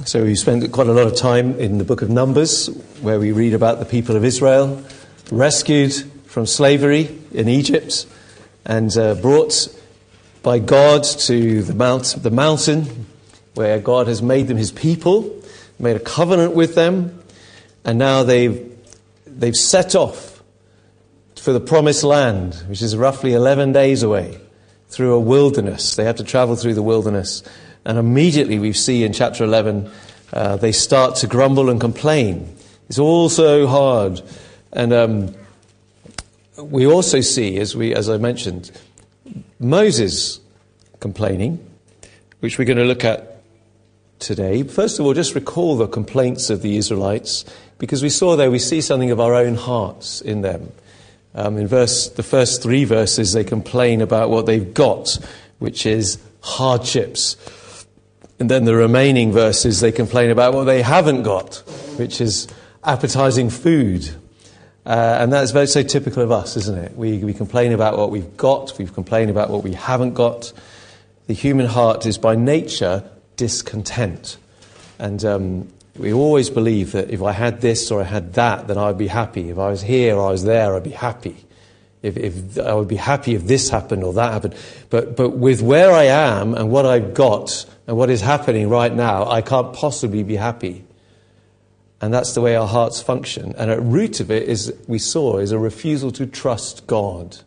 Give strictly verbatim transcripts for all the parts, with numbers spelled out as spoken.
So we spent quite a lot of time in the book of Numbers, where we read about the people of Israel rescued from slavery in Egypt and uh, brought by God to the mount, the mountain where God has made them his people, made a covenant with them, and now they've they've set off for the promised land, which is roughly eleven days away, through a wilderness. They have to travel through the wilderness. And immediately we see in chapter eleven, uh, they start to grumble and complain. It's all so hard. And um, we also see, as we, as I mentioned, Moses complaining, which we're going to look at today. First of all, just recall the complaints of the Israelites, because we saw there, we see something of our own hearts in them. Um, in verse, the first three verses, they complain about what they've got, which is hardships. And then the remaining verses, they complain about what they haven't got, which is appetizing food. Uh, and that's very so typical of us, isn't it? We, we complain about what we've got, we complain about what we haven't got. The human heart is by nature discontent. And um, we always believe that if I had this or I had that, then I'd be happy. If I was here or I was there, I'd be happy. If, if I would be happy if this happened or that happened. But but with where I am and what I've got and what is happening right now, I can't possibly be happy. And that's the way our hearts function. And at root of it, is we saw, is a refusal to trust God.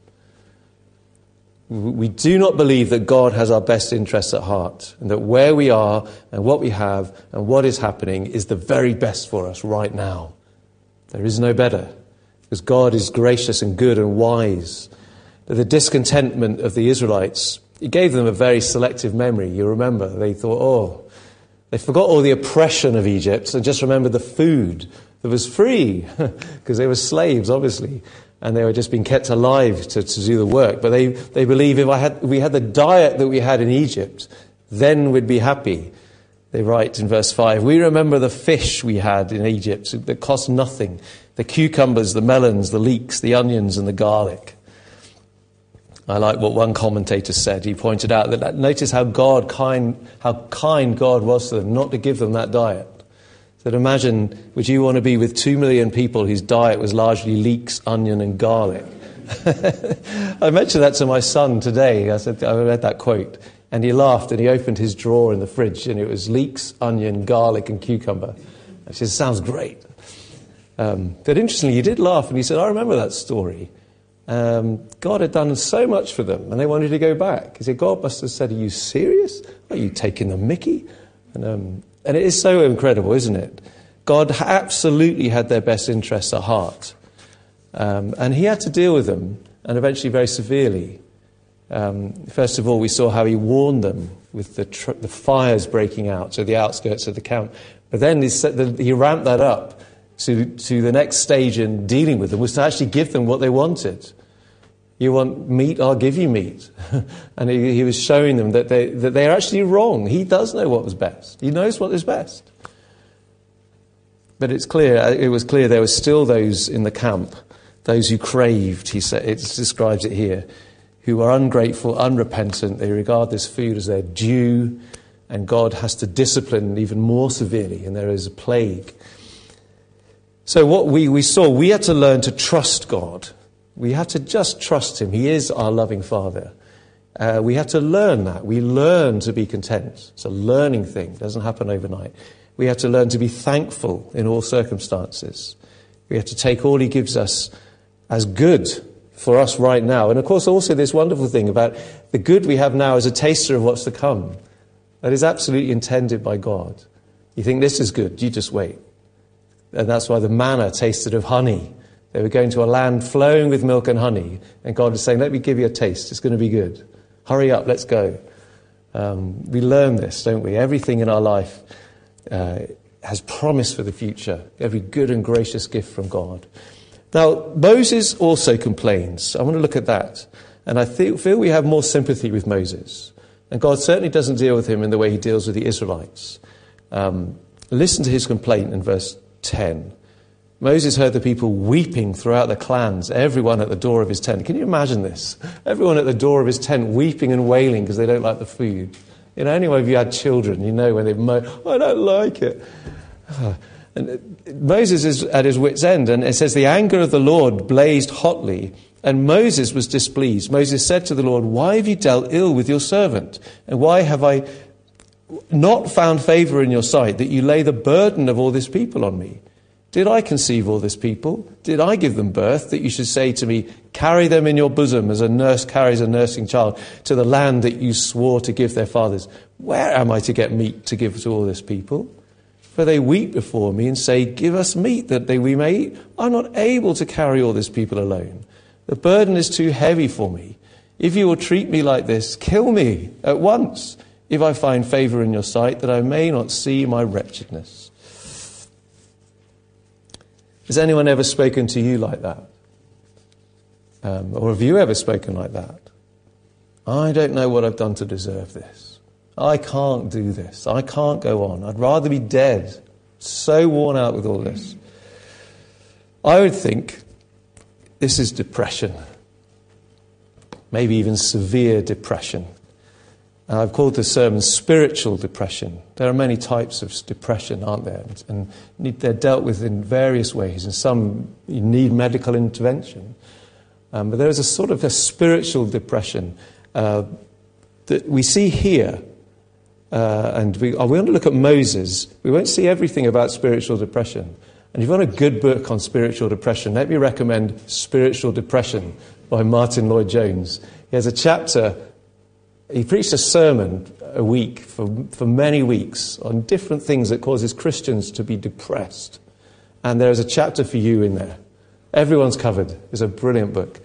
We do not believe that God has our best interests at heart, and that where we are and what we have and what is happening is the very best for us right now. There is no better, because God is gracious and good and wise. But the discontentment of the Israelites, it gave them a very selective memory. You remember, they thought, oh, they forgot all the oppression of Egypt and just remembered the food that was free, because they were slaves, obviously. And they were just being kept alive to, to do the work. But they, they believe if I had, if we had the diet that we had in Egypt, then we'd be happy. They write in verse five, we remember the fish we had in Egypt that cost nothing. The cucumbers, the melons, the leeks, the onions and the garlic. I like what one commentator said. He pointed out that notice how God kind, how kind God was to them not to give them that diet. That imagine, would you want to be with two million people whose diet was largely leeks, onion and garlic? I mentioned that to my son today. I said, I read that quote, and he laughed and he opened his drawer in the fridge and it was leeks, onion, garlic and cucumber. I said, sounds great. Um, but interestingly, he did laugh and he said, I remember that story. Um, God had done so much for them and they wanted to go back. He said, God must have said, are you serious? Are you taking the mickey? And um And it is so incredible, isn't it? God absolutely had their best interests at heart. Um, and he had to deal with them, and eventually very severely. Um, first of all, we saw how he warned them with the, tr- the fires breaking out to the outskirts of the camp. But then he, said that he ramped that up to, to the next stage in dealing with them, was to actually give them what they wanted. You want meat, I'll give you meat. And he, he was showing them that, they, that they're actually wrong. He does know what was best. He knows what is best. But it's clear, it was clear there were still those in the camp, those who craved, he said, it describes it here, who are ungrateful, unrepentant. They regard this food as their due, and God has to discipline even more severely, and there is a plague. So what we, we saw, we had to learn to trust God. We have to just trust him. He is our loving Father. Uh, we have to learn that. We learn to be content. It's a learning thing. It doesn't happen overnight. We have to learn to be thankful in all circumstances. We have to take all he gives us as good for us right now. And of course also this wonderful thing about the good we have now as a taster of what's to come. That is absolutely intended by God. You think this is good, you just wait. And that's why the manna tasted of honey. They were going to a land flowing with milk and honey. And God was saying, let me give you a taste. It's going to be good. Hurry up, let's go. Um, we learn this, don't we? Everything in our life uh, has promise for the future. Every good and gracious gift from God. Now, Moses also complains. I want to look at that. And I th- feel we have more sympathy with Moses. And God certainly doesn't deal with him in the way he deals with the Israelites. Um, listen to his complaint in verse ten. Moses heard the people weeping throughout the clans, everyone at the door of his tent. Can you imagine this? Everyone at the door of his tent weeping and wailing because they don't like the food. You know, anyone of you had children, you know when they moan, I don't like it. And Moses is at his wit's end, and it says, the anger of the Lord blazed hotly, and Moses was displeased. Moses said to the Lord, why have you dealt ill with your servant? And why have I not found favor in your sight that you lay the burden of all this people on me? Did I conceive all this people? Did I give them birth that you should say to me, carry them in your bosom as a nurse carries a nursing child to the land that you swore to give their fathers? Where am I to get meat to give to all this people? For they weep before me and say, give us meat that they, we may eat. I'm not able to carry all this people alone. The burden is too heavy for me. If you will treat me like this, kill me at once, if I find favor in your sight, that I may not see my wretchedness. Has anyone ever spoken to you like that? Um, or have you ever spoken like that? I don't know what I've done to deserve this. I can't do this. I can't go on. I'd rather be dead. So worn out with all this. I would think this is depression. Maybe even severe depression. And I've called this sermon spiritual depression. There are many types of depression, aren't there? And they're dealt with in various ways. And some you need medical intervention. Um, but there is a sort of a spiritual depression uh, that we see here. Uh, and we, oh, we want to look at Moses. We won't see everything about spiritual depression. And if you want a good book on spiritual depression, let me recommend Spiritual Depression by Martin Lloyd-Jones. He has a chapter, he preached a sermon a week for, for many weeks on different things that causes Christians to be depressed. And there is a chapter for you in there. Everyone's covered. It's a brilliant book.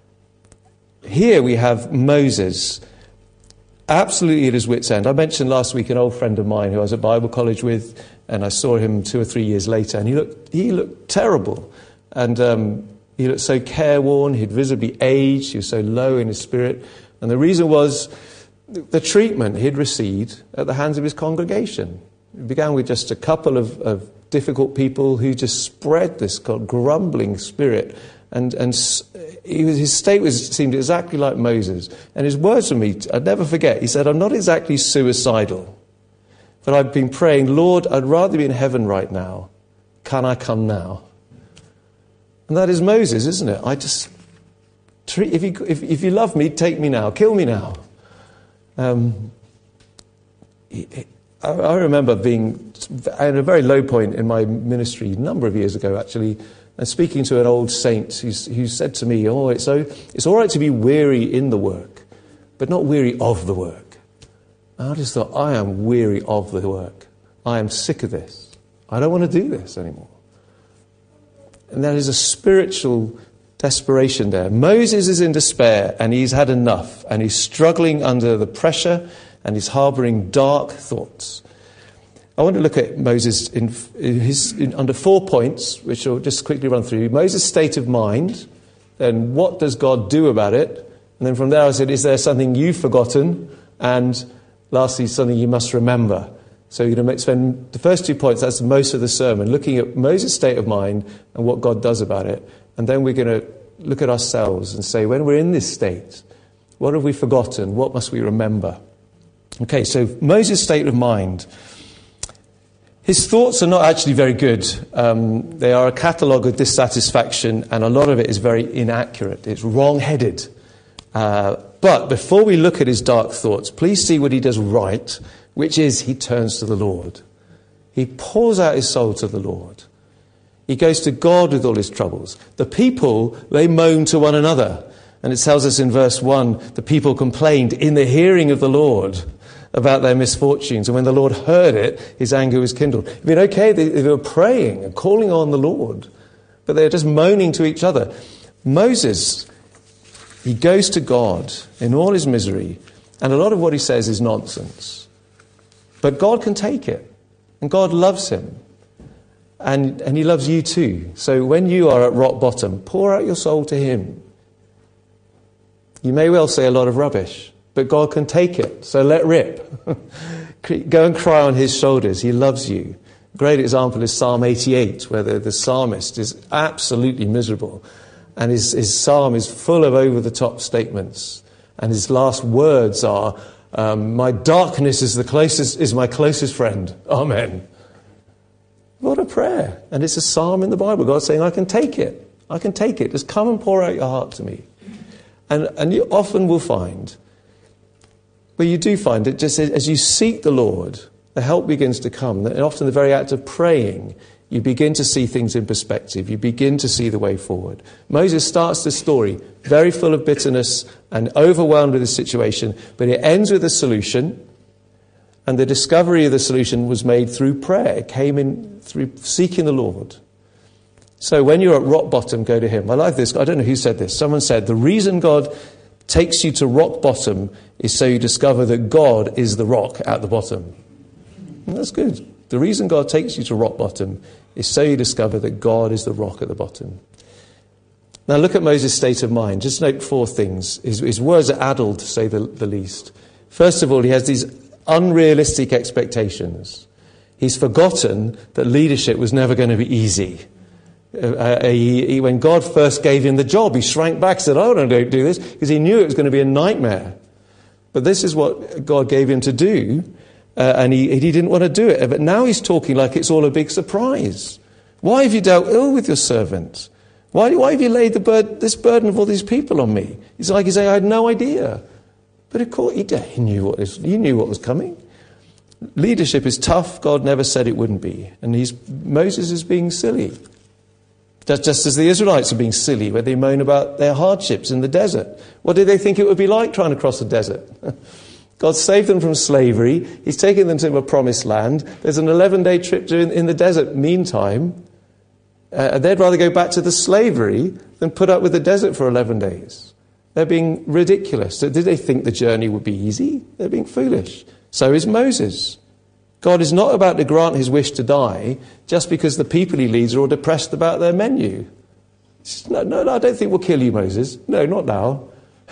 Here we have Moses, absolutely at his wit's end. I mentioned last week an old friend of mine who I was at Bible college with, and I saw him two or three years later, and he looked he looked terrible. And um, he looked so careworn, he'd visibly aged, he was so low in his spirit. And the reason was the treatment he'd received at the hands of his congregation. It began with just a couple of, of difficult people who just spread this grumbling spirit. And, and he was, his state was seemed exactly like Moses. And his words to me, I'd never forget, he said, I'm not exactly suicidal, but I've been praying, Lord, I'd rather be in heaven right now. Can I come now? And that is Moses, isn't it? I just, treat, if, you, if, if you love me, take me now, kill me now. Um, I, I remember being at a very low point in my ministry, a number of years ago actually, and speaking to an old saint who, who said to me, oh, it's, so, it's all right to be weary in the work, but not weary of the work. And I just thought, I am weary of the work. I am sick of this. I don't want to do this anymore. And there is a spiritual desperation there. Moses is in despair, and he's had enough, and he's struggling under the pressure, and he's harbouring dark thoughts. I want to look at Moses in, in his, in, under four points, which I'll just quickly run through. Moses' state of mind, then what does God do about it? And then from there I said, is there something you've forgotten? And lastly, something you must remember. So you're going to spend the first two points, that's most of the sermon, looking at Moses' state of mind and what God does about it. And then we're going to look at ourselves and say, when we're in this state, what have we forgotten? What must we remember? Okay, so Moses' state of mind. His thoughts are not actually very good. Um, they are a catalogue of dissatisfaction, and a lot of it is very inaccurate. It's wrong-headed. Uh, but before we look at his dark thoughts, please see what he does right, which is he turns to the Lord. He pours out his soul to the Lord. He goes to God with all his troubles. The people, they moan to one another. And it tells us in verse one, the people complained in the hearing of the Lord about their misfortunes. And when the Lord heard it, his anger was kindled. I mean, okay, they, they were praying and calling on the Lord, but they're just moaning to each other. Moses, he goes to God in all his misery, and a lot of what he says is nonsense. But God can take it, and God loves him, and, and he loves you too. So when you are at rock bottom, pour out your soul to him. You may well say a lot of rubbish, but God can take it, so let rip. Go and cry on his shoulders. He loves you. A great example is Psalm eighty-eight, where the, the psalmist is absolutely miserable. And his, his psalm is full of over-the-top statements. And his last words are, Um, my darkness is the closest is my closest friend. Amen. What a prayer. And it's a psalm in the Bible. God's saying, I can take it. I can take it. Just come and pour out your heart to me. And, and you often will find, well, you do find it just as you seek the Lord, the help begins to come. And often the very act of praying, you begin to see things in perspective. You begin to see the way forward. Moses starts the story very full of bitterness and overwhelmed with the situation, but it ends with a solution. And the discovery of the solution was made through prayer. It came in through seeking the Lord. So when you're at rock bottom, go to him. I like this. I don't know who said this. Someone said, the reason God takes you to rock bottom is so you discover that God is the rock at the bottom. And that's good. The reason God takes you to rock bottom is so you discover that God is the rock at the bottom. Now look at Moses' state of mind. Just note four things. His, his words are addled, to say the, the least. First of all, he has these unrealistic expectations. He's forgotten that leadership was never going to be easy. Uh, he, he, when God first gave him the job, he shrank back and said, I don't do this, because he knew it was going to be a nightmare. But this is what God gave him to do, uh, and he, he didn't want to do it. But now he's talking like it's all a big surprise. Why have you dealt ill with your servant? Why, why have you laid the bur- this burden of all these people on me? It's like he's saying, I had no idea. But of course, he, he, knew what was, he knew what was coming. Leadership is tough. God never said it wouldn't be. And he's, Moses is being silly. Just, just as the Israelites are being silly when they moan about their hardships in the desert. What did they think it would be like trying to cross the desert? God saved them from slavery. He's taken them to a promised land. There's an eleven-day trip to in, in the desert meantime. Uh, they'd rather go back to the slavery than put up with the desert for eleven days. They're being ridiculous. Did they think the journey would be easy? They're being foolish. So is Moses. God is not about to grant his wish to die just because the people he leads are all depressed about their menu. No, no, no, I don't think we'll kill you, Moses. No, not now.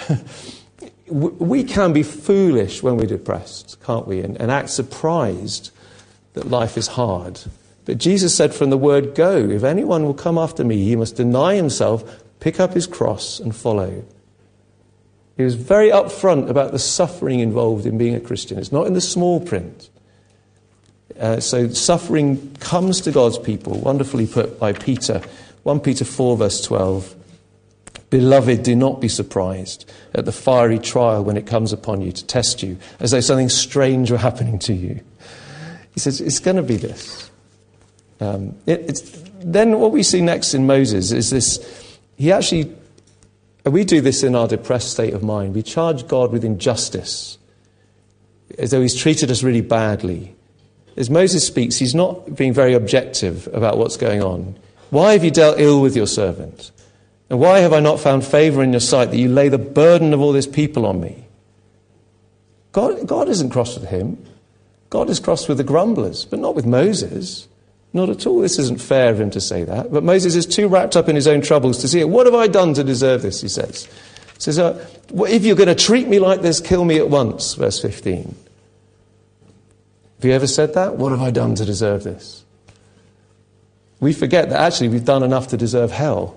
We can be foolish when we're depressed, can't we? And, and act surprised that life is hard. But Jesus said from the word go, if anyone will come after me, he must deny himself, pick up his cross and follow. He was very upfront about the suffering involved in being a Christian. It's not in the small print. Uh, so suffering comes to God's people, wonderfully put by Peter. First Peter four verse twelve. Beloved, do not be surprised at the fiery trial when it comes upon you to test you, as though something strange were happening to you. He says, it's going to be this. Um, it, it's, then what we see next in Moses is this. He actually, we do this in our depressed state of mind. We charge God with injustice, as though he's treated us really badly. As Moses speaks, he's not being very objective about what's going on. Why have you dealt ill with your servant? And why have I not found favour in your sight that you lay the burden of all this people on me? God, God isn't cross with him. God is cross with the grumblers, but not with Moses. Not at all. This isn't fair of him to say that. But Moses is too wrapped up in his own troubles to see it. What have I done to deserve this, he says. He says, uh, if you're going to treat me like this, kill me at once, verse fifteen. Have you ever said that? What have I done to deserve this? We forget that actually we've done enough to deserve hell.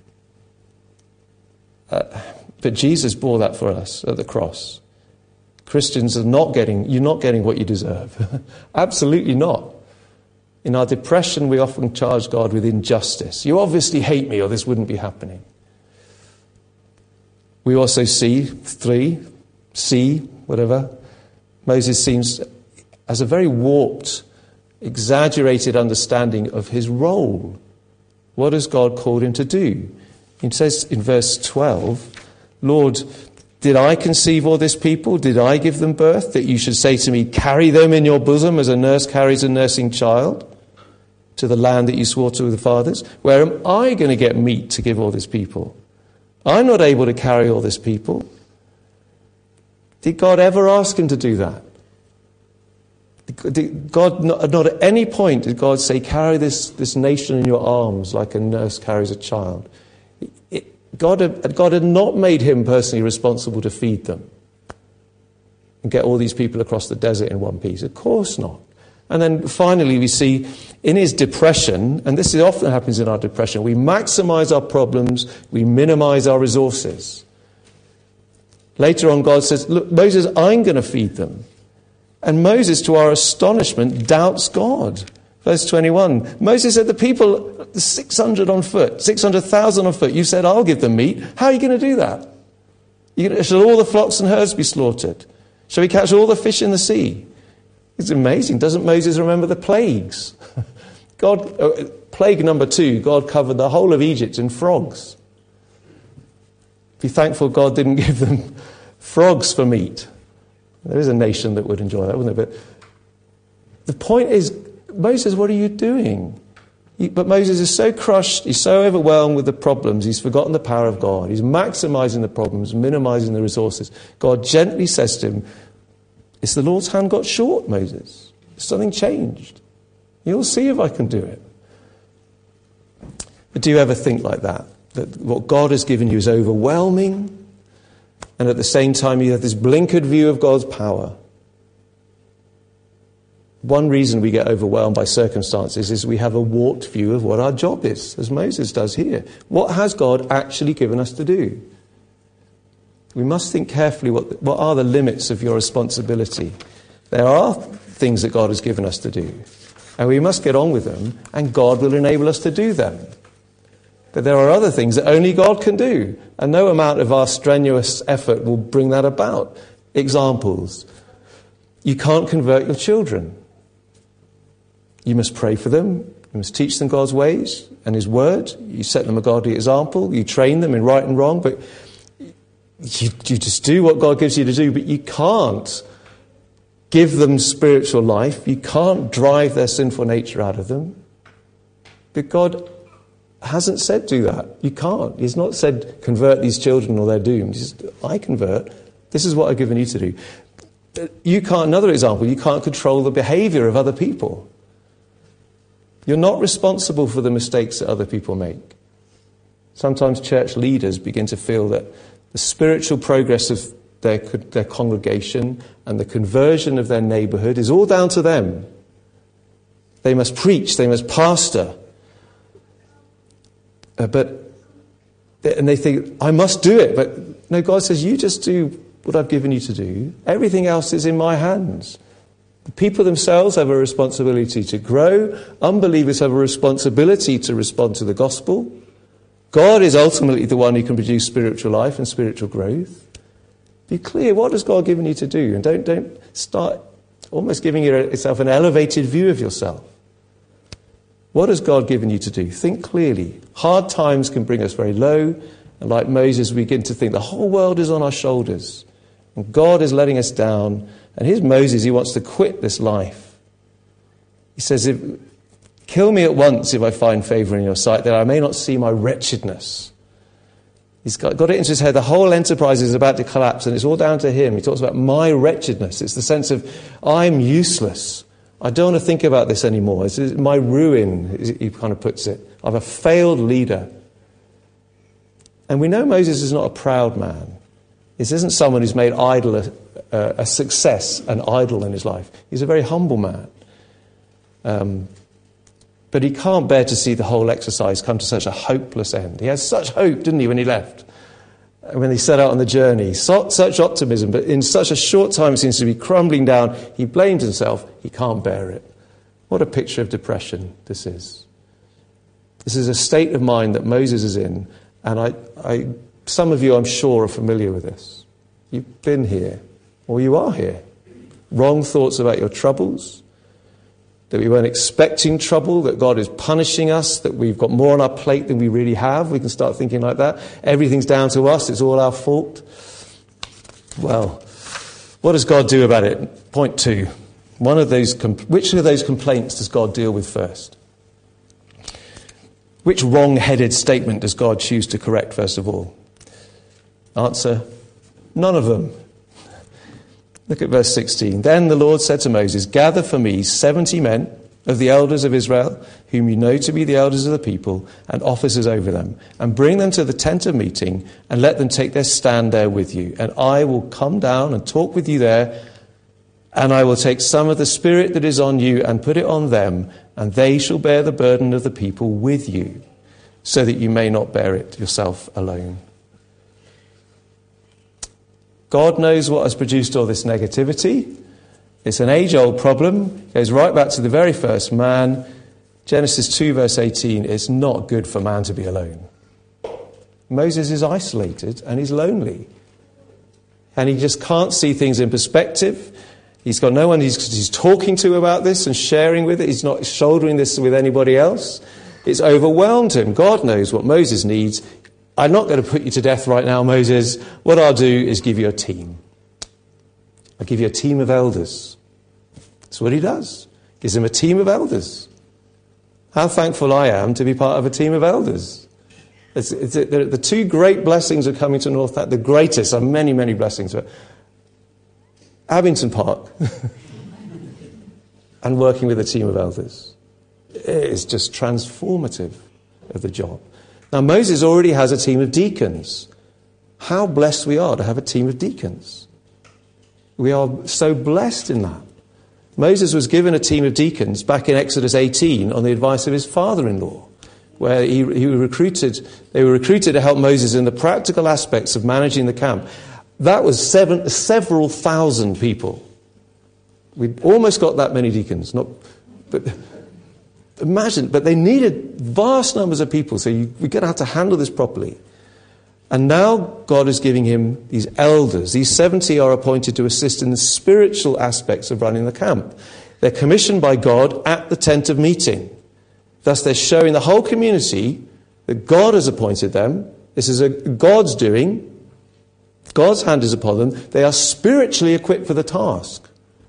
Uh, but Jesus bore that for us at the cross. Christians are not getting, you're not getting what you deserve. Absolutely not. In our depression, we often charge God with injustice. You obviously hate me or this wouldn't be happening. We also see, three, see, whatever, Moses seems as a very warped, exaggerated understanding of his role. What has God called him to do? He says in verse twelve, Lord, did I conceive all this people? Did I give them birth? That you should say to me, carry them in your bosom as a nurse carries a nursing child to the land that you swore to the fathers? Where am I going to get meat to give all this people? I'm not able to carry all this people. Did God ever ask him to do that? Did God, not, not at any point did God say, carry this, this nation in your arms like a nurse carries a child. It, God, had, God had not made him personally responsible to feed them and get all these people across the desert in one piece. Of course not. And then finally we see in his depression, and this often happens in our depression, we maximize our problems, we minimize our resources. Later on, God says, look, Moses, I'm going to feed them. And Moses, to our astonishment, doubts God. Verse twenty-one, Moses said, the people, six hundred on foot, six hundred thousand on foot, you said, I'll give them meat. How are you going to do that? You gonna, shall all the flocks and herds be slaughtered? Shall we catch all the fish in the sea? It's amazing. Doesn't Moses remember the plagues? God, uh, plague number two, God covered the whole of Egypt in frogs. Be thankful God didn't give them frogs for meat. There is a nation that would enjoy that, wouldn't there? But the point is, Moses, what are you doing? He, but Moses is so crushed, he's so overwhelmed with the problems, he's forgotten the power of God. He's maximizing the problems, minimizing the resources. God gently says to him, it's the Lord's hand got short, Moses. Something changed. You'll see if I can do it. But do you ever think like that? That what God has given you is overwhelming, and at the same time you have this blinkered view of God's power. One reason we get overwhelmed by circumstances is we have a warped view of what our job is, as Moses does here. What has God actually given us to do? We must think carefully what, what are the limits of your responsibility. There are things that God has given us to do, and we must get on with them, and God will enable us to do them. But there are other things that only God can do, and no amount of our strenuous effort will bring that about. Examples. You can't convert your children. You must pray for them. You must teach them God's ways and his word. You set them a godly example. You train them in right and wrong. But you, you just do what God gives you to do. But you can't give them spiritual life. You can't drive their sinful nature out of them. But God hasn't said do that. You can't. He's not said convert these children or they're doomed. He says, I convert. This is what I've given you to do. You can't, another example, you can't control the behavior of other people. You're not responsible for the mistakes that other people make. Sometimes church leaders begin to feel that the spiritual progress of their, their congregation and the conversion of their neighborhood is all down to them. They must preach, they must pastor. Uh, but, and they think, I must do it. But no, God says, you just do what I've given you to do. Everything else is in my hands. The people themselves have a responsibility to grow. Unbelievers have a responsibility to respond to the gospel. God is ultimately the one who can produce spiritual life and spiritual growth. Be clear, what has God given you to do? And don't, don't start almost giving yourself an elevated view of yourself. What has God given you to do? Think clearly. Hard times can bring us very low. And like Moses, we begin to think the whole world is on our shoulders. And God is letting us down. And here's Moses, he wants to quit this life. He says, if, kill me at once if I find favor in your sight, that I may not see my wretchedness. He's got, got it into his head. The whole enterprise is about to collapse, and it's all down to him. He talks about my wretchedness. It's the sense of, I'm useless. I don't want to think about this anymore. It's my ruin, he kind of puts it. I'm a failed leader. And we know Moses is not a proud man. This isn't someone who's made idol a, a, a success, an idol in his life. He's a very humble man. Um, but he can't bear to see the whole exercise come to such a hopeless end. He had such hope, didn't he, when he left? When he set out on the journey. So, such optimism, but in such a short time it seems to be crumbling down. He blames himself. He can't bear it. What a picture of depression this is. This is a state of mind that Moses is in. And I, I, some of you, I'm sure, are familiar with this. You've been here, or you are here. Wrong thoughts about your troubles, that we weren't expecting trouble, that God is punishing us, that we've got more on our plate than we really have. We can start thinking like that. Everything's down to us. It's all our fault. Well, what does God do about it? Point two. One of those, which of those complaints does God deal with first? Which wrong-headed statement does God choose to correct first of all? Answer, none of them. Look at verse sixteen. Then the Lord said to Moses, gather for me seventy men of the elders of Israel, whom you know to be the elders of the people, and officers over them, and bring them to the tent of meeting, and let them take their stand there with you. And I will come down and talk with you there, and I will take some of the Spirit that is on you and put it on them, and they shall bear the burden of the people with you, so that you may not bear it yourself alone. God knows what has produced all this negativity. It's an age-old problem. It goes right back to the very first man. Genesis two, verse eighteen, it's not good for man to be alone. Moses is isolated and he's lonely. And he just can't see things in perspective. He's got no one he's, he's talking to about this and sharing with it. He's not shouldering this with anybody else. It's overwhelmed him. God knows what Moses needs. I'm not going to put you to death right now, Moses. What I'll do is give you a team. I'll give you a team of elders. That's what he does. Gives him a team of elders. How thankful I am to be part of a team of elders. It's, it's, the, the two great blessings of coming to North, the greatest of many, many blessings, but Abington Park and working with a team of elders. It's just transformative of the job. Now, Moses already has a team of deacons. How blessed we are to have a team of deacons. We are so blessed in that. Moses was given a team of deacons back in Exodus eighteen on the advice of his father-in-law, where he, he recruited, they were recruited to help Moses in the practical aspects of managing the camp. That was seven, several thousand people. We almost got that many deacons. Not, but imagine, but they needed vast numbers of people, so you, we're going to have to handle this properly. And now God is giving him these elders. These seventy are appointed to assist in the spiritual aspects of running the camp. They're commissioned by God at the tent of meeting. Thus they're showing the whole community that God has appointed them. This is a God's doing. God's hand is upon them. They are spiritually equipped for the task.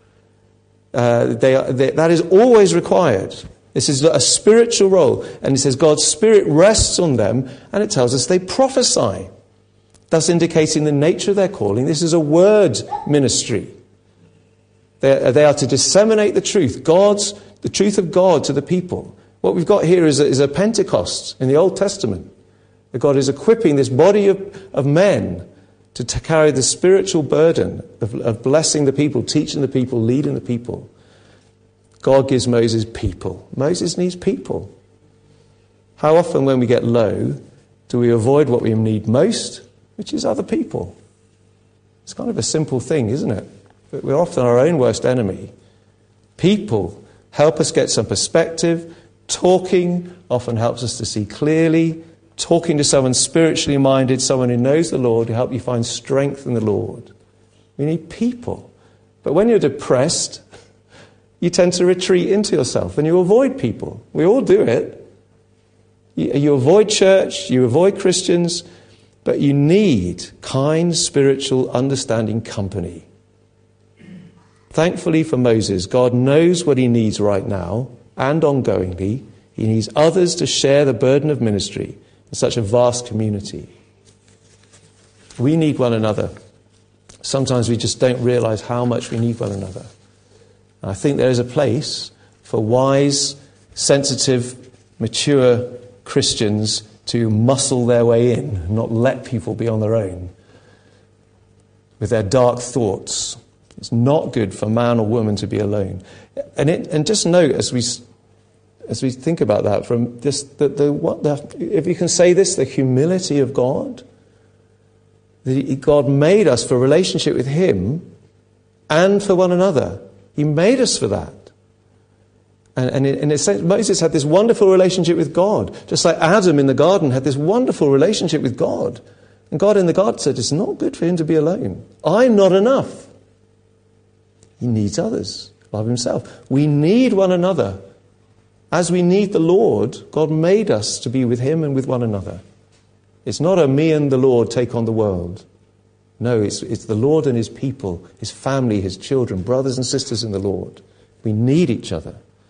Uh, they are, they, that is always required. This is a spiritual role. And it says God's Spirit rests on them, and it tells us they prophesy, thus indicating the nature of their calling. This is a word ministry. They, they are to disseminate the truth, God's, the truth of God to the people. What we've got here is a, is a Pentecost in the Old Testament. That God is equipping this body of, of men to, to carry the spiritual burden of, of blessing the people, teaching the people, leading the people. God gives Moses people. Moses needs people. How often when we get low do we avoid what we need most, which is other people? It's kind of a simple thing, isn't it? But we're often our own worst enemy. People help us get some perspective. Talking often helps us to see clearly. Talking to someone spiritually minded, someone who knows the Lord, to help you find strength in the Lord. We need people. But when you're depressed, you tend to retreat into yourself and you avoid people. We all do it. You, you avoid church, you avoid Christians, but you need kind, spiritual, understanding company. Thankfully for Moses, God knows what he needs right now and ongoingly. He needs others to share the burden of ministry in such a vast community. We need one another. Sometimes we just don't realize how much we need one another. I think there is a place for wise, sensitive, mature Christians to muscle their way in, not let people be on their own with their dark thoughts. It's not good for man or woman to be alone. And it, and just note as we as we think about that, from this, the, the what the, if you can say this, the humility of God. That God made us for a relationship with Him and for one another. He made us for that. And, and in a sense, Moses had this wonderful relationship with God. Just like Adam in the garden had this wonderful relationship with God. And God in the garden said, it's not good for him to be alone. I'm not enough. He needs others above himself. We need one another. As we need the Lord, God made us to be with him and with one another. It's not a me and the Lord take on the world. No, it's, it's the Lord and his people, his family, his children, brothers and sisters in the Lord. We need each other.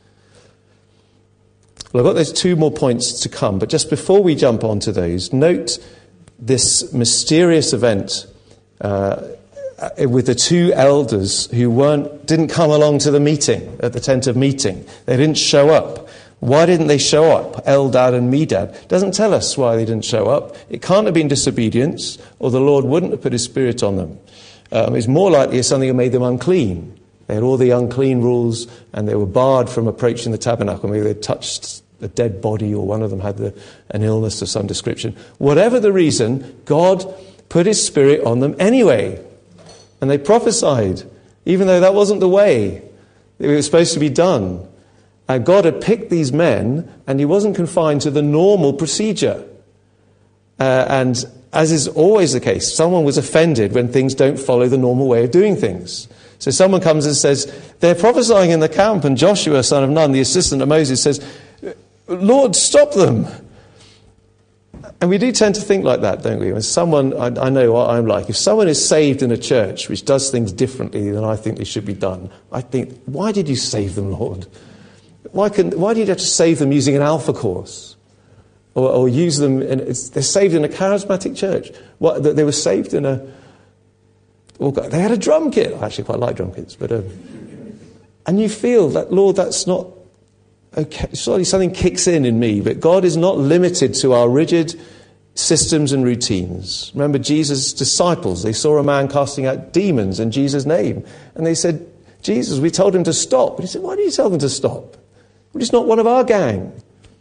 Well, I've got those two more points to come, but just before we jump onto those, note this mysterious event uh, with the two elders who weren't didn't come along to the meeting, at the tent of meeting. They didn't show up. Why didn't they show up? Eldad and Medad. Doesn't tell us why they didn't show up. It can't have been disobedience, or the Lord wouldn't have put his Spirit on them. Um, it's more likely it's something that made them unclean. They had all the unclean rules, and they were barred from approaching the tabernacle. Maybe they touched a dead body, or one of them had the, an illness of some description. Whatever the reason, God put his Spirit on them anyway. And they prophesied, even though that wasn't the way it was supposed to be done. And God had picked these men, and he wasn't confined to the normal procedure. Uh, and as is always the case, someone was offended when things don't follow the normal way of doing things. So someone comes and says, they're prophesying in the camp, and Joshua, son of Nun, the assistant of Moses, says, Lord, stop them. And we do tend to think like that, don't we? When someone, I, I know what I'm like, if someone is saved in a church which does things differently than I think they should be done, I think, why did you save them, Lord? Why, can, why did you have to save them using an alpha course? Or, or use them, in, they're saved in a charismatic church. What, they were saved in a, well, they had a drum kit. I actually quite like drum kits. But, um, and you feel that, Lord, that's not, okay, surely something kicks in in me, but God is not limited to our rigid systems and routines. Remember Jesus' disciples, they saw a man casting out demons in Jesus' name. And they said, Jesus, we told him to stop. And he said, why did you tell them to stop? Well, he's not one of our gang.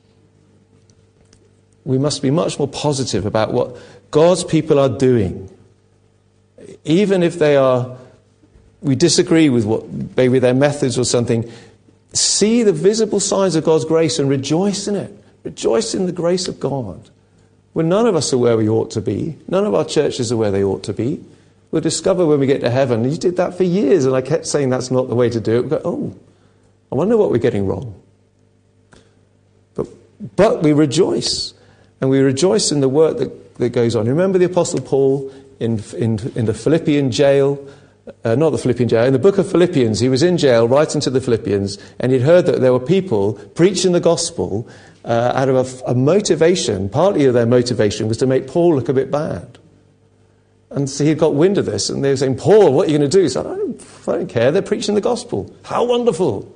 We must be much more positive about what God's people are doing. Even if they are, we disagree with what, maybe their methods or something, see the visible signs of God's grace and rejoice in it. Rejoice in the grace of God. When none of us are where we ought to be, none of our churches are where they ought to be, we'll discover when we get to heaven, and you did that for years, and I kept saying that's not the way to do it. We go, oh, I wonder what we're getting wrong. But, but we rejoice, and we rejoice in the work that, that goes on. Remember the Apostle Paul in, in, in the Philippian jail? Uh, not the Philippian jail, in the book of Philippians, he was in jail writing to the Philippians, and he'd heard that there were people preaching the gospel uh, out of a, a motivation. Partly of their motivation was to make Paul look a bit bad. And so he got wind of this, and they were saying, Paul, what are you going to do? He said, I don't, I don't care, they're preaching the gospel. How wonderful.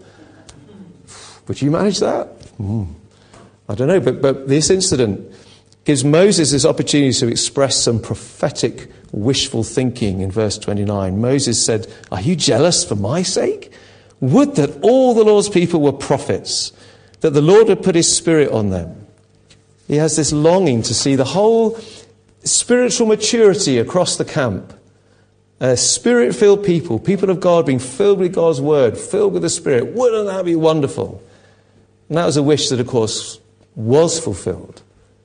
Would you manage that? Mm. I don't know, but, but this incident gives Moses this opportunity to express some prophetic wishful thinking in verse twenty-nine. Moses said, are you jealous for my sake? Would that all the Lord's people were prophets, that the Lord would put his spirit on them. He has this longing to see the whole spiritual maturity across the camp. Uh, Spirit-filled people, people of God being filled with God's word, filled with the Spirit. Wouldn't that be wonderful? And that was a wish that, of course, was fulfilled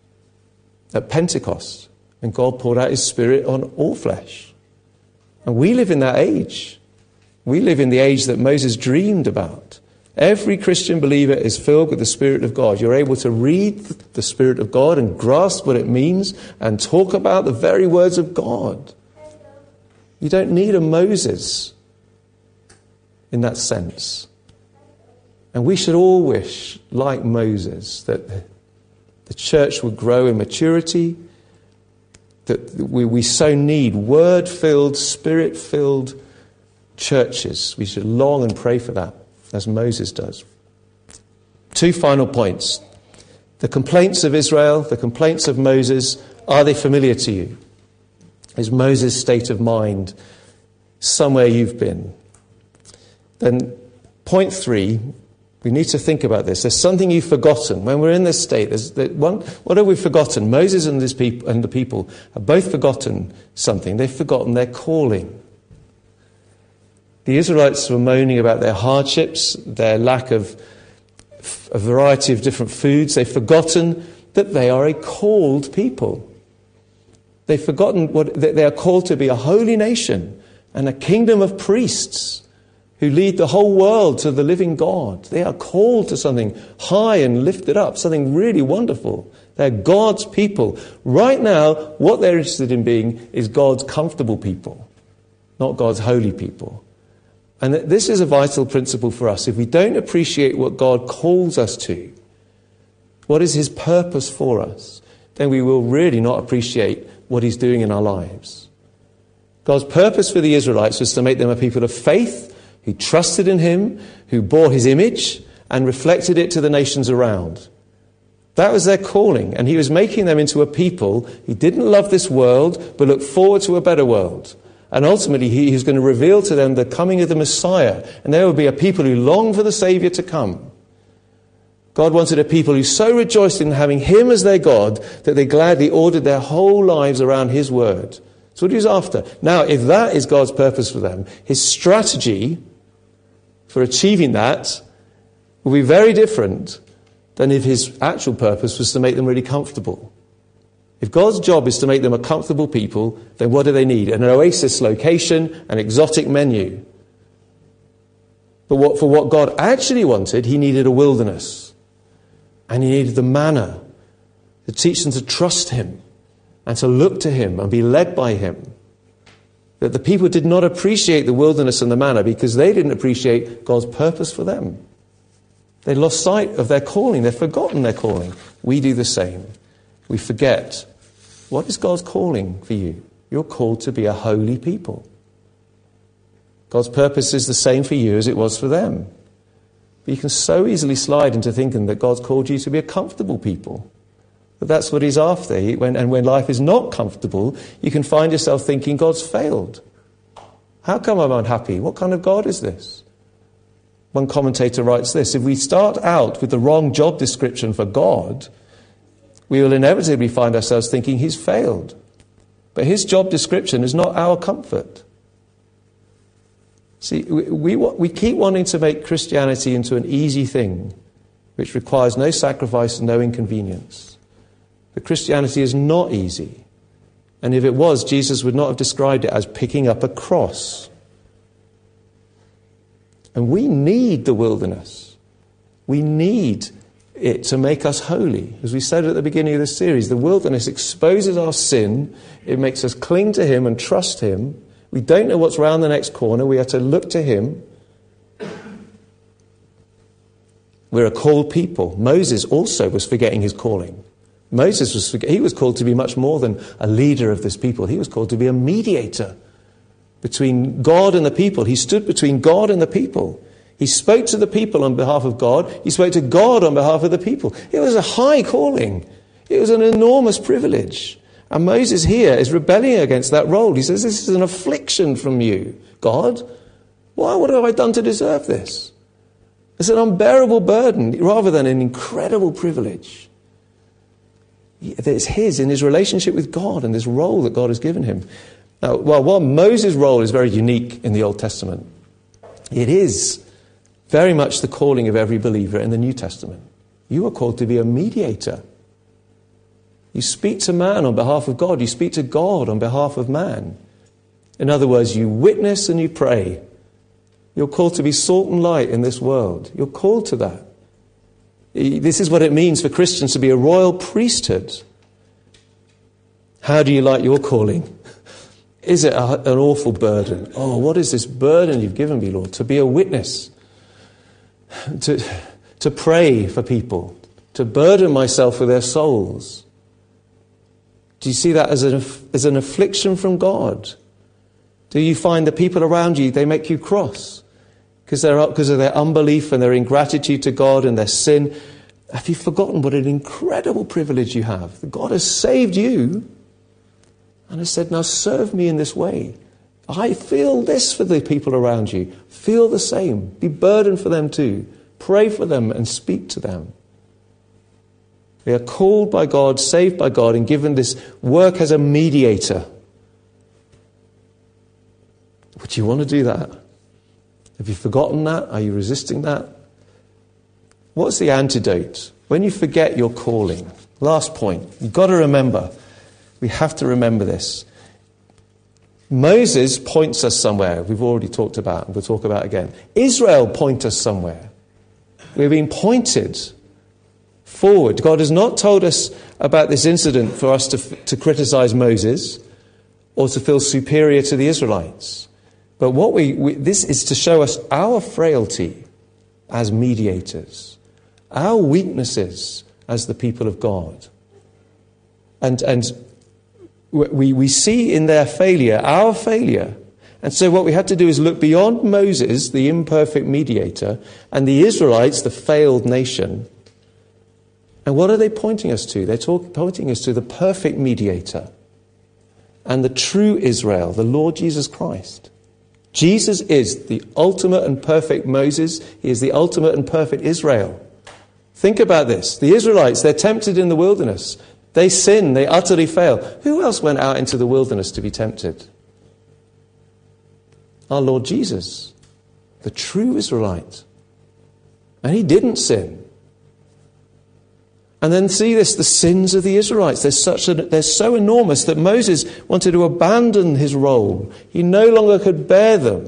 at Pentecost. And God poured out his Spirit on all flesh. And we live in that age. We live in the age that Moses dreamed about. Every Christian believer is filled with the Spirit of God. You're able to read the Spirit of God and grasp what it means and talk about the very words of God. You don't need a Moses in that sense. And we should all wish, like Moses, that the church would grow in maturity, that we, we so need word-filled, Spirit-filled churches. We should long and pray for that, as Moses does. Two final points. The complaints of Israel, the complaints of Moses, are they familiar to you? Is Moses' state of mind somewhere you've been? Then point three, we need to think about this. There's something you've forgotten. When we're in this state, there's one, what have we forgotten? Moses and, his people, and the people have both forgotten something. They've forgotten their calling. The Israelites were moaning about their hardships, their lack of a variety of different foods. They've forgotten that they are a called people. They've forgotten what, that they are called to be a holy nation and a kingdom of priests who lead the whole world to the living God. They are called to something high and lifted up, something really wonderful. They're God's people. Right now, what they're interested in being is God's comfortable people, not God's holy people. And this is a vital principle for us. If we don't appreciate what God calls us to, what is his purpose for us, then we will really not appreciate what he's doing in our lives. God's purpose for the Israelites was to make them a people of faith, who trusted in him, who bore his image and reflected it to the nations around. That was their calling, and he was making them into a people who didn't love this world but looked forward to a better world. And ultimately he was going to reveal to them the coming of the Messiah, and there would be a people who longed for the Saviour to come. God wanted a people who so rejoiced in having him as their God that they gladly ordered their whole lives around his word, That's what he was after. Now, if that is God's purpose for them, his strategy for achieving that will be very different than if his actual purpose was to make them really comfortable. If God's job is to make them a comfortable people, then what do they need? An oasis location, an exotic menu. But what, for what God actually wanted, he needed a wilderness. And he needed the manna to teach them to trust him and to look to him and be led by him. That the people did not appreciate the wilderness and the manna because they didn't appreciate God's purpose for them. They lost sight of their calling. They've forgotten their calling. We do the same. We forget. What is God's calling for you? You're called to be a holy people. God's purpose is the same for you as it was for them. But you can so easily slide into thinking that God's called you to be a comfortable people. But that's what he's after. He, when, and when life is not comfortable, you can find yourself thinking God's failed. How come I'm unhappy? What kind of God is this? One commentator writes this: if we start out with the wrong job description for God, we will inevitably find ourselves thinking he's failed. But his job description is not our comfort. See, we, we, we keep wanting to make Christianity into an easy thing, which requires no sacrifice and no inconvenience. But Christianity is not easy. And if it was, Jesus would not have described it as picking up a cross. And we need the wilderness. We need it to make us holy. As we said at the beginning of this series, the wilderness exposes our sin. It makes us cling to him and trust him. We don't know what's round the next corner. We have to look to him. We're a called people. Moses also was forgetting his calling. Moses was he was called to be much more than a leader of this people. He was called to be a mediator between God and the people. He stood between God and the people. He spoke to the people on behalf of God. He spoke to God on behalf of the people. It was a high calling. It was an enormous privilege. And Moses here is rebelling against that role. He says, this is an affliction from you, God. Why? What have I done to deserve this? It's an unbearable burden rather than an incredible privilege. It's his in his relationship with God and this role that God has given him. Now, well, while Moses' role is very unique in the Old Testament, it is very much the calling of every believer in the New Testament. You are called to be a mediator. You speak to man on behalf of God. You speak to God on behalf of man. In other words, you witness and you pray. You're called to be salt and light in this world. You're called to that. This is what it means for Christians to be a royal priesthood. How do you like your calling? Is it a, an awful burden? Oh, what is this burden you've given me, Lord? To be a witness. To, to pray for people. To burden myself with their souls. Do you see that as an, as an affliction from God? Do you find the people around you, they make you cross? Because they're because of their unbelief and their ingratitude to God and their sin. Have you forgotten what an incredible privilege you have? That God has saved you and has said, now serve me in this way. I feel this for the people around you. Feel the same. Be burdened for them too. Pray for them and speak to them. We are called by God, saved by God, and given this work as a mediator. Would you want to do that? Have you forgotten that? Are you resisting that? What's the antidote? When you forget your calling. Last point. You've got to remember. We have to remember this. Moses points us somewhere. We've already talked about, and we'll talk about again. Israel points us somewhere. We're being pointed forward. God has not told us about this incident for us to, to criticize Moses or to feel superior to the Israelites. But what we, we this is to show us our frailty as mediators, our weaknesses as the people of God. And, and we, we see in their failure, our failure. And so what we had to do is look beyond Moses, the imperfect mediator, and the Israelites, the failed nation. And what are they pointing us to? They're talk, pointing us to the perfect mediator and the true Israel, the Lord Jesus Christ. Jesus is the ultimate and perfect Moses. He is the ultimate and perfect Israel. Think about this. The Israelites, they're tempted in the wilderness. They sin, they utterly fail. Who else went out into the wilderness to be tempted? Our Lord Jesus, the true Israelite. And he didn't sin. And then see this, the sins of the Israelites. They're, such a, they're so enormous that Moses wanted to abandon his role. He no longer could bear them.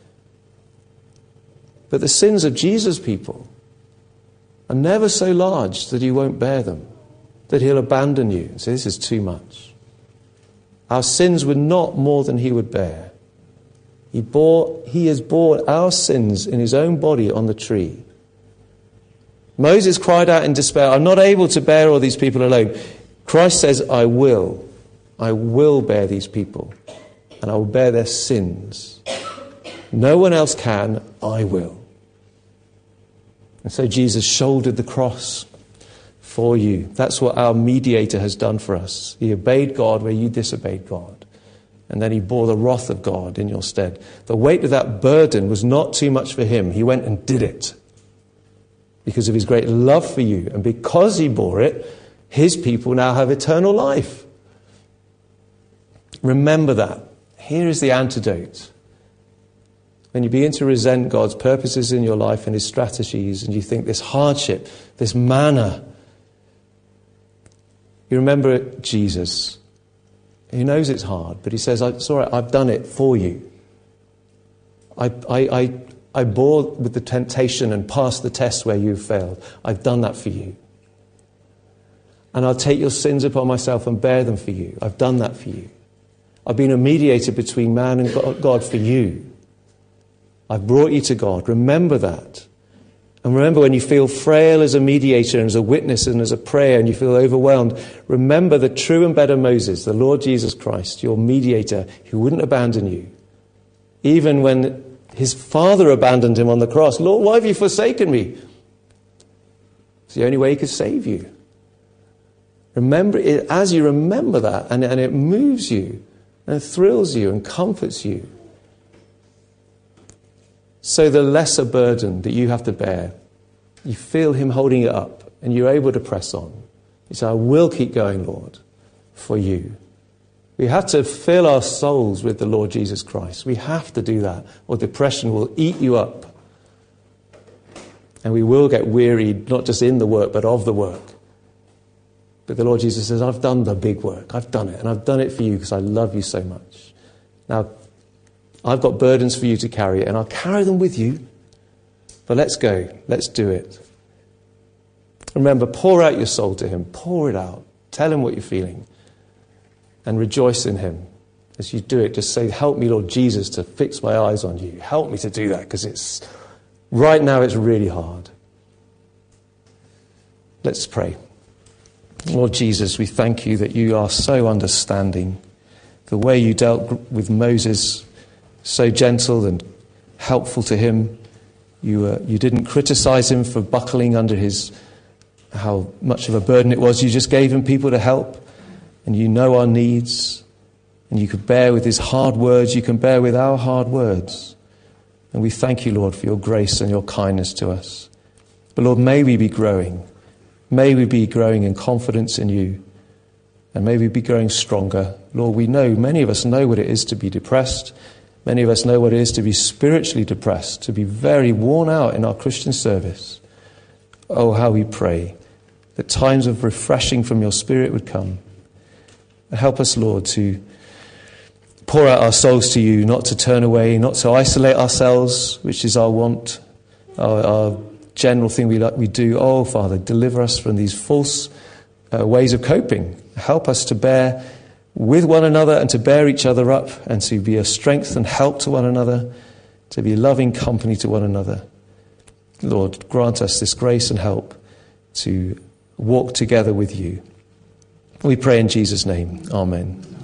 But the sins of Jesus' people are never so large that he won't bear them, that he'll abandon you and say, this is too much. Our sins were not more than he would bear. He bore, he has borne our sins in his own body on the tree. Moses cried out in despair, I'm not able to bear all these people alone. Christ says, I will. I will bear these people. And I will bear their sins. No one else can, I will. And so Jesus shouldered the cross for you. That's what our mediator has done for us. He obeyed God where you disobeyed God. And then he bore the wrath of God in your stead. The weight of that burden was not too much for him. He went and did it. Because of his great love for you. And because he bore it, his people now have eternal life. Remember that. Here is the antidote. When you begin to resent God's purposes in your life and his strategies, and you think this hardship, this manna, you remember Jesus. He knows it's hard, but he says, it's all right, I've done it for you. I, I, I, I bore with the temptation and passed the test where you failed. I've done that for you. And I'll take your sins upon myself and bear them for you. I've done that for you. I've been a mediator between man and God for you. I've brought you to God. Remember that. And remember, when you feel frail as a mediator and as a witness and as a prayer and you feel overwhelmed, remember the true and better Moses, the Lord Jesus Christ, your mediator, who wouldn't abandon you. Even when his father abandoned him on the cross. Lord, why have you forsaken me? It's the only way he could save you. Remember it, as you remember that, and, and it moves you, and it thrills you and comforts you. So the lesser burden that you have to bear, you feel him holding it up, and you're able to press on. You say, I will keep going, Lord, for you. We have to fill our souls with the Lord Jesus Christ. We have to do that, or depression will eat you up. And we will get wearied, not just in the work, but of the work. But the Lord Jesus says, I've done the big work. I've done it. And I've done it for you because I love you so much. Now, I've got burdens for you to carry, and I'll carry them with you. But let's go. Let's do it. Remember, pour out your soul to him. Pour it out. Tell him what you're feeling. And rejoice in him. As you do it, just say, help me, Lord Jesus, to fix my eyes on you. Help me to do that, because it's right now it's really hard. Let's pray. Lord Jesus, we thank you that you are so understanding. The way you dealt with Moses, so gentle and helpful to him. You, uh, you didn't criticize him for buckling under his, how much of a burden it was. You just gave him people to help. And you know our needs. And you could bear with his hard words. You can bear with our hard words. And we thank you, Lord, for your grace and your kindness to us. But Lord, may we be growing. May we be growing in confidence in you. And may we be growing stronger. Lord, we know, many of us know what it is to be depressed. Many of us know what it is to be spiritually depressed, to be very worn out in our Christian service. Oh, how we pray that times of refreshing from your Spirit would come. Help us, Lord, to pour out our souls to you, not to turn away, not to isolate ourselves, which is our want, our, our general thing we like, we do. Oh, Father, deliver us from these false uh, ways of coping. Help us to bear with one another and to bear each other up and to be a strength and help to one another, to be loving company to one another. Lord, grant us this grace and help to walk together with you. We pray in Jesus' name. Amen.